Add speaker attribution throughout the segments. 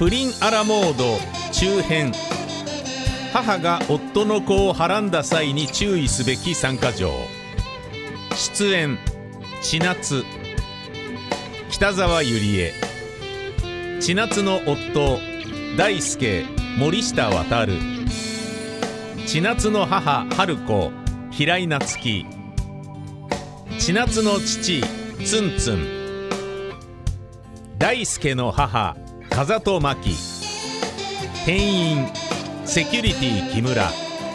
Speaker 1: プリンアラモード中編。母が夫の子をはらんだ際に注意すべき3か条。出演千夏、北沢ゆりえ。千夏の夫大輔、森下航。千夏の母春子、平井夏樹。千夏の父ツンツン。大輔の母風戸真希。店員セキュリティ木村。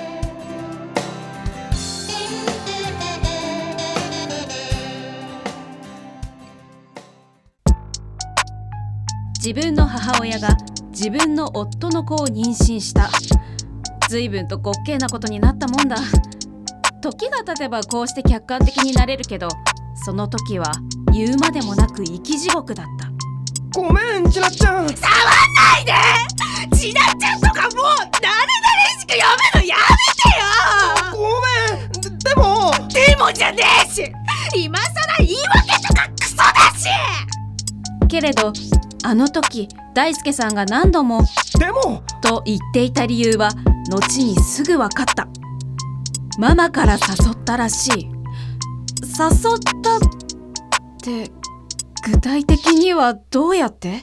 Speaker 2: 自分の母親が自分の夫の子を妊娠した。随分と滑稽なことになったもんだ。時が経てばこうして客観的になれるけど、その時は言うまでもなく生き地獄だった。
Speaker 3: ごめん、ちなっちゃん。
Speaker 4: 触んないで。ちなっちゃんとかもうなれなれしく読むのやめてよ。
Speaker 3: ごめん。でも
Speaker 4: じゃねえし、今さら言い訳とかクソだし。
Speaker 2: けれどあの時大輔さんが何度も
Speaker 3: でも
Speaker 2: と言っていた理由は後にすぐ分かった。ママから誘ったらしい。誘ったって具体的にはどうやって？
Speaker 4: いや、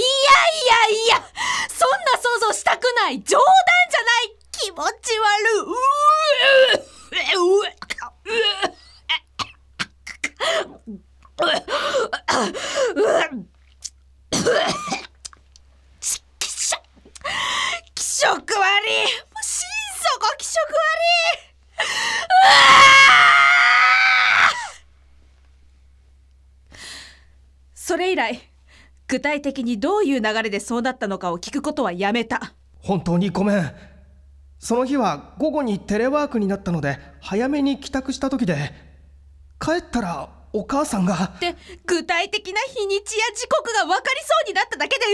Speaker 4: そんな想像したくない。冗談じゃない。気持ち悪気色悪い。もう心底気色悪い。
Speaker 2: それ以来具体的にどういう流れでそうなったのかを聞くことはやめた。
Speaker 3: 本当にごめん。その日は午後にテレワークになったので早めに帰宅した時で、帰ったらお母さんが
Speaker 2: で、具体的な日にちや時刻が分かりそうになっただけで、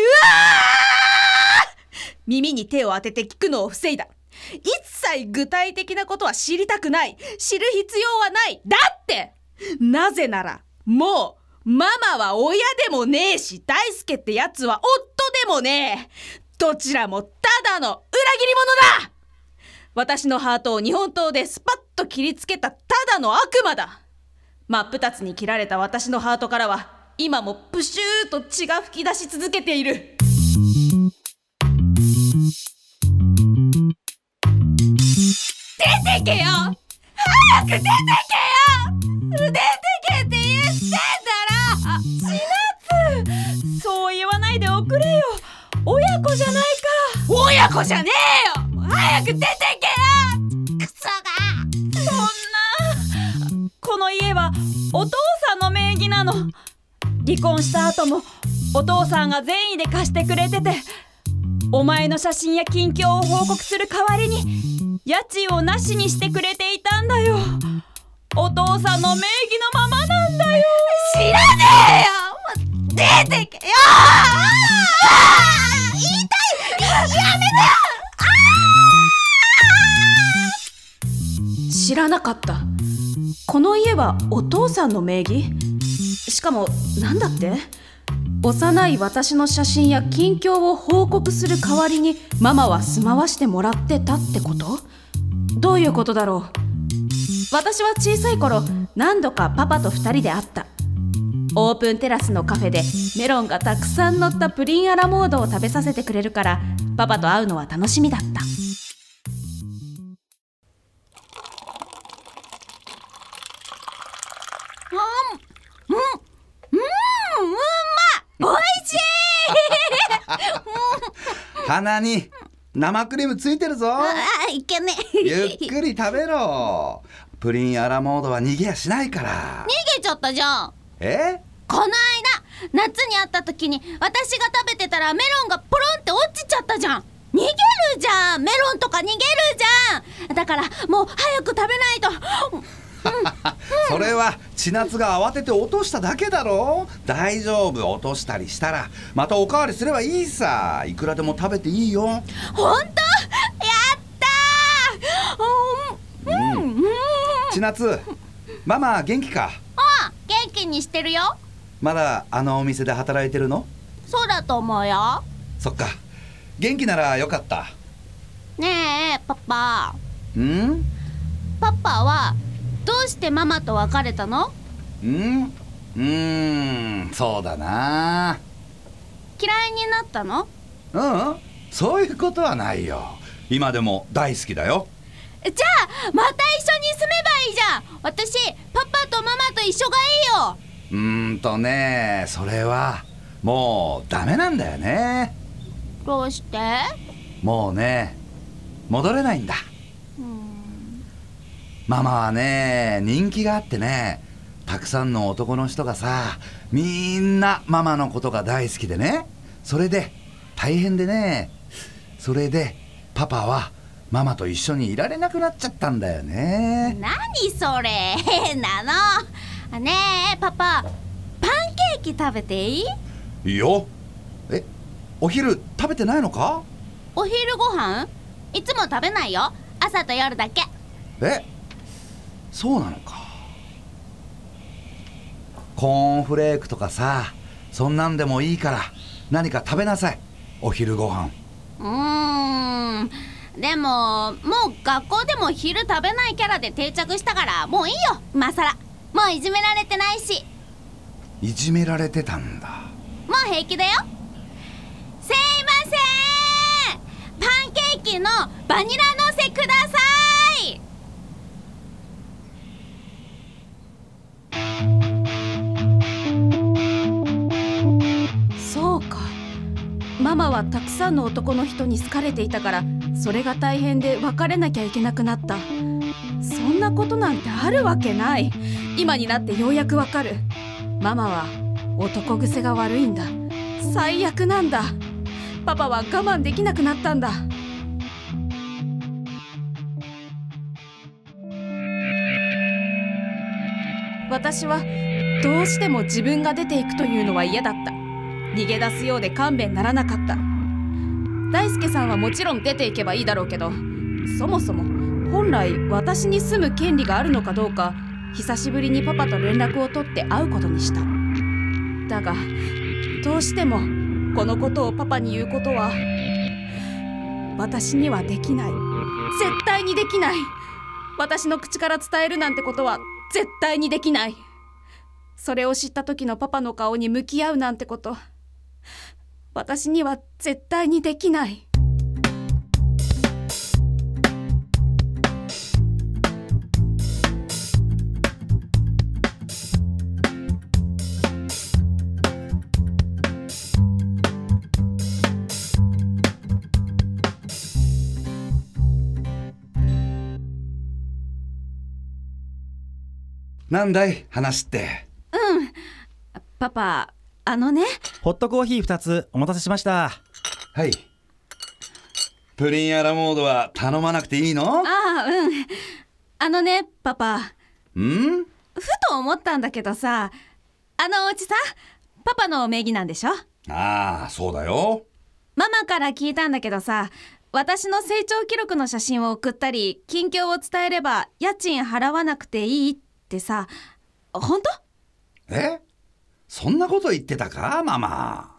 Speaker 2: 耳に手を当てて聞くのを防いだ。一切具体的なことは知りたくない。知る必要はない。だってなぜならもうママは親でもねえし、大輔ってやつは夫でもねえ。どちらもただの裏切り者だ。私のハートを日本刀でスパッと切りつけたただの悪魔だ。真っ二つに切られた私のハートからは今もプシューと血が吹き出し続けている。
Speaker 4: 出てけよ。早く出てけよ。出てけって言ってんだろ。
Speaker 2: 千夏、そう言わないでおくれよ。親子じゃないか。
Speaker 4: 親子じゃねえよ。早く出てけよ。クソが。
Speaker 2: そんな、この家はお父さんの名義なの。離婚した後もお父さんが善意で貸してくれてて、お前の写真や近況を報告する代わりに家賃をなしにしてくれていたんだよ。お父さんの名義のままなんだよ。
Speaker 4: 知らねえよ。もう出てけよ。言いたい。やめて。
Speaker 2: 知らなかった。この家はお父さんの名義？しかもなんだって？幼い私の写真や近況を報告する代わりにママは住まわしてもらってたってこと？どういうことだろう。私は小さい頃何度かパパと2人で会った。オープンテラスのカフェでメロンがたくさん乗ったプリンアラモードを食べさせてくれるからパパと会うのは楽しみだった。
Speaker 4: おいしい。
Speaker 5: 鼻に生クリームついてるぞ。
Speaker 4: いけね。
Speaker 5: ゆっくり食べろ。プリンアラモードは逃げやしないから。
Speaker 4: 逃げちゃったじゃん。この間夏に会った時に私が食べてたらメロンがポロンって落ちちゃったじゃん。逃げるじゃん。メロンとか逃げるじゃん。だからもう早く食べないと。
Speaker 5: それは千夏が慌てて落としただけだろ。大丈夫。落としたりしたらまたおかわりすればいいさ。いくらでも食べていいよ。
Speaker 4: ほんと？やったー。
Speaker 5: 千夏、ママ元気か？
Speaker 4: 元気にしてるよ。
Speaker 5: まだあのお店で働いてるの？
Speaker 4: そうだと思うよ。
Speaker 5: そっか。 元気ならよかった。
Speaker 4: ねえパパ、
Speaker 5: ん
Speaker 4: パパはどうしてママと別れたの？
Speaker 5: そうだな。
Speaker 4: 嫌いになったの？
Speaker 5: そういうことはないよ。今でも大好きだよ。
Speaker 4: じゃあまた一緒に住めばいいじゃん。私パパとママと一緒がいいよ。
Speaker 5: それはもうダメなんだよね。
Speaker 4: どうして？
Speaker 5: もうね、戻れないんだ。ママはね、人気があってね、たくさんの男の人がさ、みんなママのことが大好きでね、それで大変でね、それでパパはママと一緒にいられなくなっちゃったんだよね。
Speaker 4: 何それ、変なの。ねえパパ、パンケーキ食べていい？
Speaker 5: いいよ。お昼食べてないのか？
Speaker 4: お昼ご飯いつも食べないよ。朝と夜だけ。
Speaker 5: そうなのか。コーンフレークとかさ、そんなんでもいいから何か食べなさい、お昼ご飯。
Speaker 4: でももう学校でも昼食べないキャラで定着したからもういいよ。今さらもういじめられてないし。
Speaker 5: いじめられてたんだ。
Speaker 4: もう平気だよ。すいません、パンケーキのバニラのせください。
Speaker 2: そうか、ママはたくさんの男の人に好かれていたから、それが大変で別れなきゃいけなくなった。そんなことなんてあるわけない。今になってようやくわかる。ママは男癖が悪いんだ。最悪なんだ。パパは我慢できなくなったんだ。私はどうしても自分が出ていくというのは嫌だった。逃げ出すようで勘弁ならなかった。大輔さんはもちろん出ていけばいいだろうけど、そもそも本来私に住む権利があるのかどうか、久しぶりにパパと連絡を取って会うことにした。だがどうしてもこのことをパパに言うことは私にはできない。絶対にできない。私の口から伝えるなんてことは絶対にできない。それを知った時のパパの顔に向き合うなんてこと、私には絶対にできない。
Speaker 5: なんだい話って。
Speaker 2: パパ、ね、
Speaker 6: ホットコーヒー2つお待たせしました。
Speaker 5: はい。プリンアラモードは頼まなくていいの？
Speaker 2: ねパパ、
Speaker 5: ふ
Speaker 2: と思ったんだけどさ、お家さ、パパの名義なんでしょ？
Speaker 5: そうだよ。
Speaker 2: ママから聞いたんだけどさ、私の成長記録の写真を送ったり近況を伝えれば家賃払わなくていいってさ、本当？
Speaker 5: そんなこと言ってたかママ？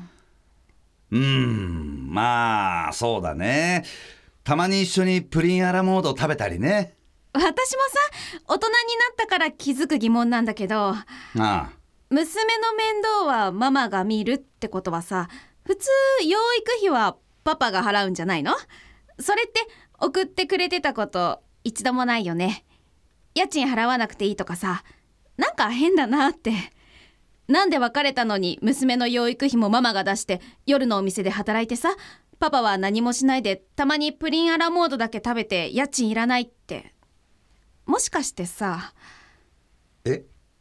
Speaker 5: まあそうだね。たまに一緒にプリンアラモード食べたりね。
Speaker 2: 私もさ、大人になったから気づく疑問なんだけど、娘の面倒はママが見るってことはさ、普通養育費はパパが払うんじゃないの？それって送ってくれてたこと一度もないよね。家賃払わなくていいとかさ、なんか変だなって。なんで別れたのに娘の養育費もママが出して夜のお店で働いてさ、パパは何もしないでたまにプリンアラモードだけ食べて家賃いらないって。もしかしてさ、離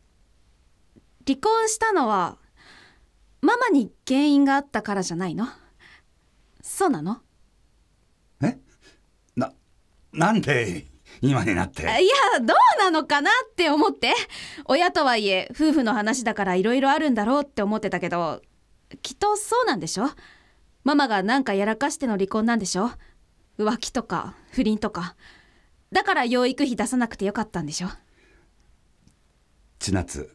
Speaker 2: 婚したのはママに原因があったからじゃないの？そうなの？
Speaker 5: なんで今になって。
Speaker 2: いや、どうなのかなって思って。親とはいえ夫婦の話だからいろいろあるんだろうって思ってたけど、きっとそうなんでしょ？ママがなんかやらかしての離婚なんでしょ？浮気とか不倫とか。だから養育費出さなくてよかったんでしょ？
Speaker 5: 千夏、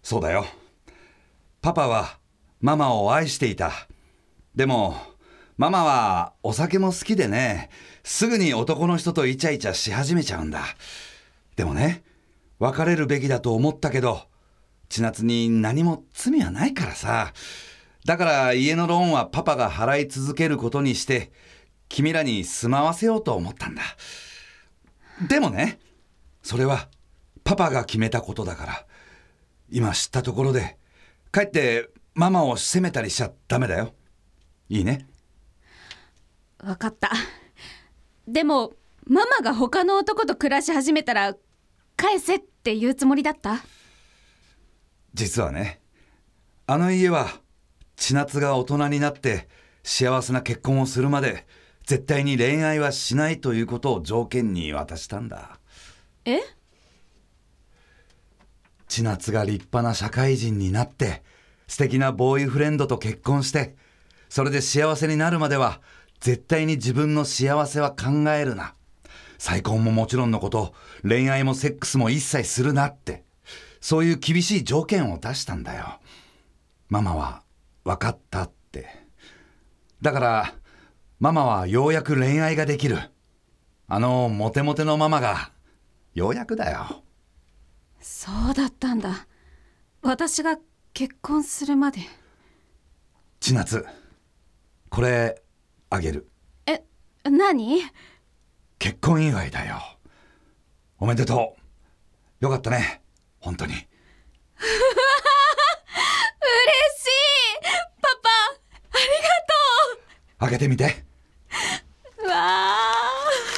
Speaker 5: そうだよ。パパはママを愛していた。でもママはお酒も好きでね、すぐに男の人とイチャイチャし始めちゃうんだ。でもね、別れるべきだと思ったけど、千夏に何も罪はないからさ。だから家のローンはパパが払い続けることにして、君らに住まわせようと思ったんだ。でもね、それはパパが決めたことだから、今知ったところでかえってママを責めたりしちゃダメだよ。いいね。
Speaker 2: わかった。でもママが他の男と暮らし始めたら返せって言うつもりだった？
Speaker 5: 実はね、あの家は千夏が大人になって幸せな結婚をするまで絶対に恋愛はしないということを条件に渡したんだ。
Speaker 2: え？
Speaker 5: 千夏が立派な社会人になって素敵なボーイフレンドと結婚して、それで幸せになるまでは絶対に自分の幸せは考えるな、再婚ももちろんのこと、恋愛もセックスも一切するなって、そういう厳しい条件を出したんだよ。ママは分かったって。だからママはようやく恋愛ができる。あのモテモテのママがようやくだよ。
Speaker 2: そうだったんだ。私が結婚するまで。
Speaker 5: 千夏、これあげる。
Speaker 2: 何？
Speaker 5: 結婚祝いだよ。おめでとう。よかったね、本当に。
Speaker 2: 嬉しい。パパ、ありがとう。
Speaker 5: 開けてみて。
Speaker 2: うわあ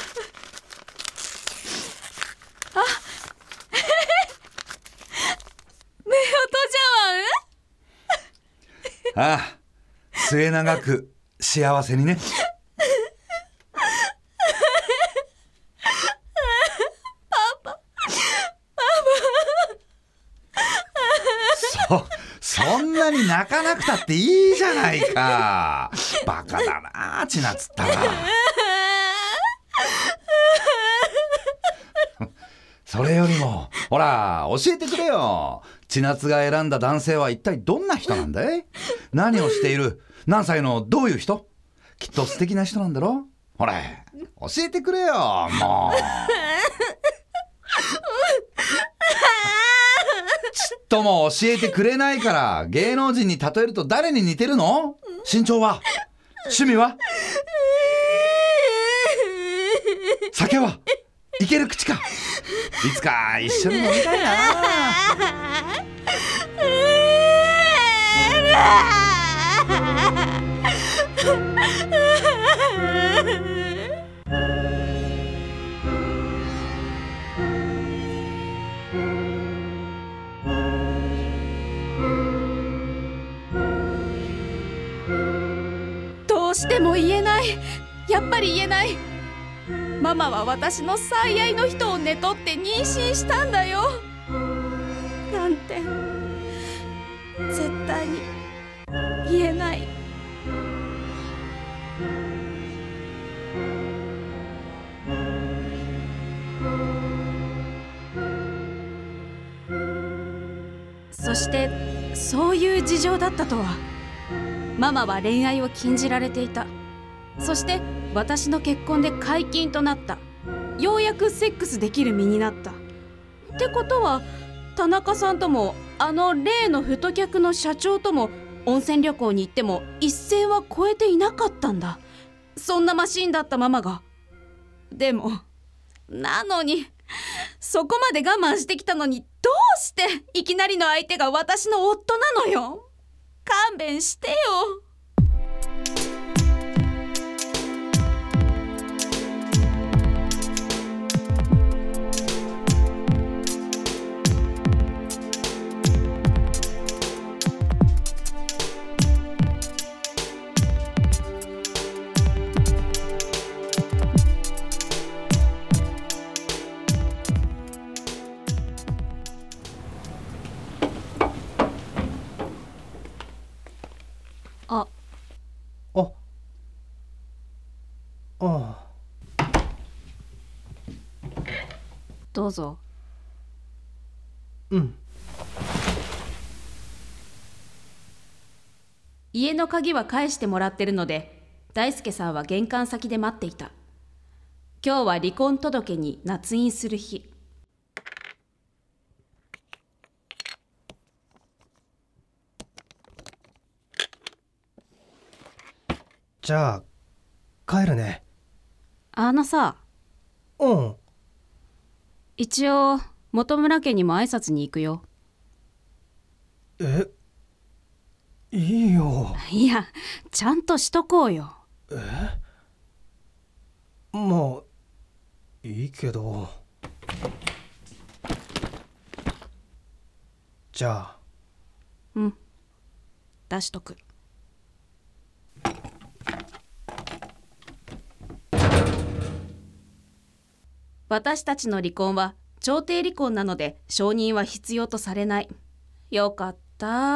Speaker 2: 目音じゃわん？
Speaker 5: ああ、末永く幸せにね。そんなに泣かなくたっていいじゃないか。バカだな、千夏ったら。それよりもほら教えてくれよ。千夏が選んだ男性は一体どんな人なんだい？何をしている？何歳のどういう人？きっと素敵な人なんだろ？ほら教えてくれよ、もう。ちっとも教えてくれないから。芸能人に例えると誰に似てるの？身長は？趣味は？酒は？いける口か？いつか一緒に飲みたいな。
Speaker 2: どうしても言えない。やっぱり言えない。ママは私の最愛の人を寝取って妊娠したんだよ。なんて絶対に言えない。そしてそういう事情だったとは。ママは恋愛を禁じられていた。そして私の結婚で解禁となった。ようやくセックスできる身になった。ってことは田中さんともあの例の太客の社長とも温泉旅行に行っても一線は越えていなかったんだ。そんなマシンだったママが。でもなのにそこまで我慢してきたのに、どうしていきなりの相手が私の夫なのよ。勘弁してよ。どうぞ。
Speaker 3: うん。
Speaker 2: 家の鍵は返してもらってるので、大輔さんは玄関先で待っていた。今日は離婚届に捺印する日。
Speaker 3: じゃあ帰るね。
Speaker 2: さ、
Speaker 3: うん。
Speaker 2: 一応本村家にも挨拶に行くよ。
Speaker 3: いいよ。
Speaker 2: いや、ちゃんとしとこうよ。
Speaker 3: まあいいけど。じゃあ。
Speaker 2: 出しとく。私たちの離婚は調停離婚なので承認は必要とされない。よかった。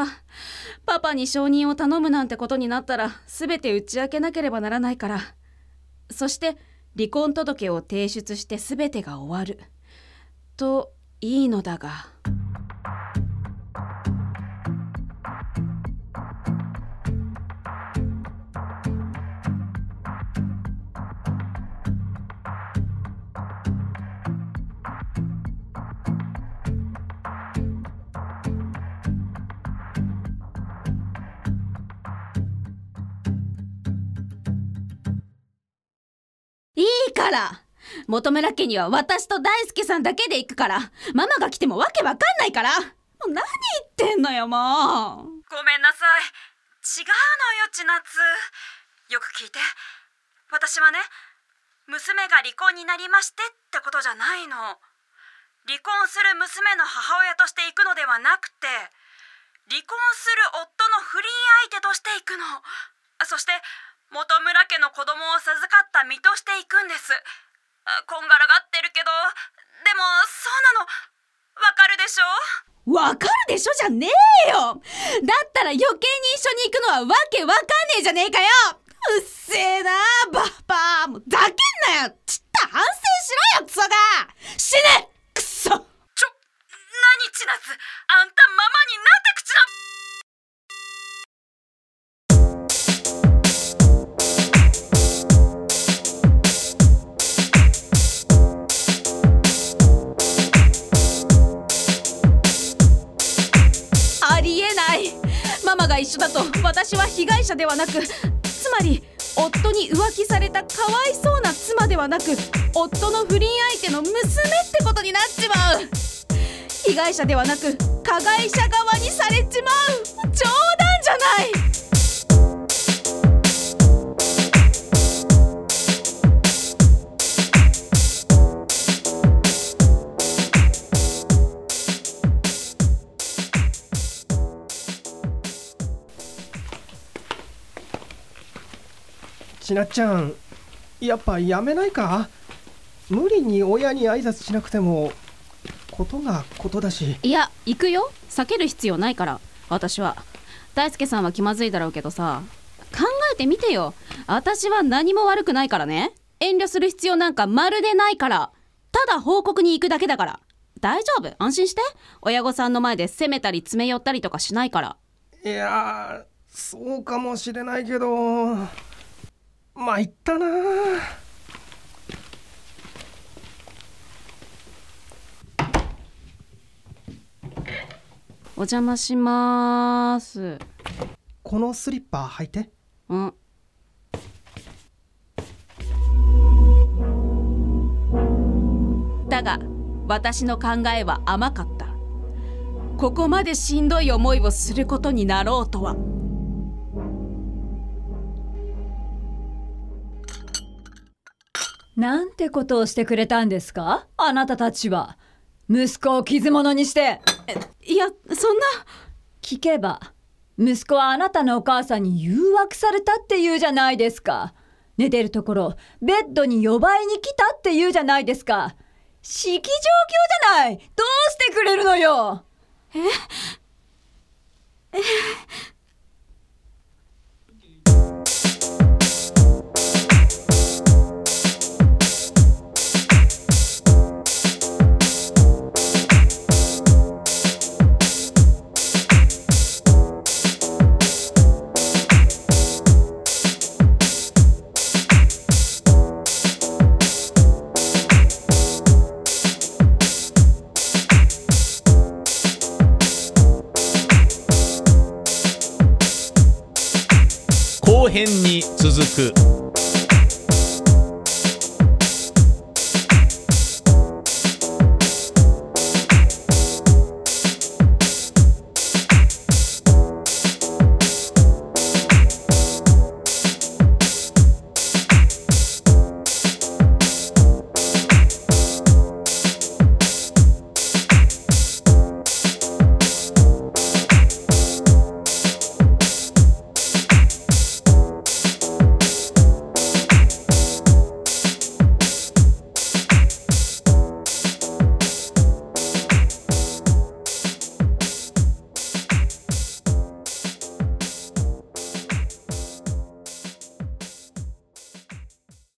Speaker 2: パパに承認を頼むなんてことになったら全て打ち明けなければならないから。そして離婚届を提出して全てが終わるといいのだが。いいから、本村家には私と大輔さんだけで行くから。ママが来てもわけわかんないから。もう何言ってんのよ、もう。
Speaker 7: ごめんなさい。違うのよ、千夏。よく聞いて。私はね、娘が離婚になりましてってことじゃないの。離婚する娘の母親として行くのではなくて、離婚する夫の不倫相手として行くの。そして本村家の子供を授かった身として行くんです。こんがらがってるけど、でもそうなの。わかるでしょ？
Speaker 2: わかるでしょじゃねえよ。だったら余計に一緒に行くのはわけわかんねえじゃねえかよ。うっせえなバッパー。もうざけんなよ。ちった反省しろよ、クソが。死ねクソ。
Speaker 7: 何千夏、あんたママになんて口な。
Speaker 2: ありえない。ママが一緒だと私は被害者ではなく、つまり夫に浮気されたかわいそうな妻ではなく、夫の不倫相手の娘ってことになっちまう。被害者ではなく加害者側にされちまう。冗談じゃない。
Speaker 3: ちなっちゃん、やっぱやめないか？無理に親に挨拶しなくてもことがことだし。
Speaker 2: いや、行くよ。避ける必要ないから。私は。大輔さんは気まずいだろうけどさ、考えてみてよ。私は何も悪くないからね。遠慮する必要なんかまるでないから。ただ報告に行くだけだから。大丈夫、安心して。親御さんの前で責めたり詰め寄ったりとかしないから。
Speaker 3: いや、そうかもしれないけど、参ったな。
Speaker 2: お邪魔しまーす。
Speaker 3: このスリッパ履いて。
Speaker 2: うん。だが私の考えは甘かった。ここまでしんどい思いをすることになろうとは。
Speaker 8: なんてことをしてくれたんですか、あなたたちは。息子を傷物にして。
Speaker 2: いや、そんな。
Speaker 8: 聞けば息子はあなたのお母さんに誘惑されたって言うじゃないですか。寝てるところベッドに呼ばいに来たって言うじゃないですか。式状況じゃない。どうしてくれるのよ。
Speaker 1: 続く。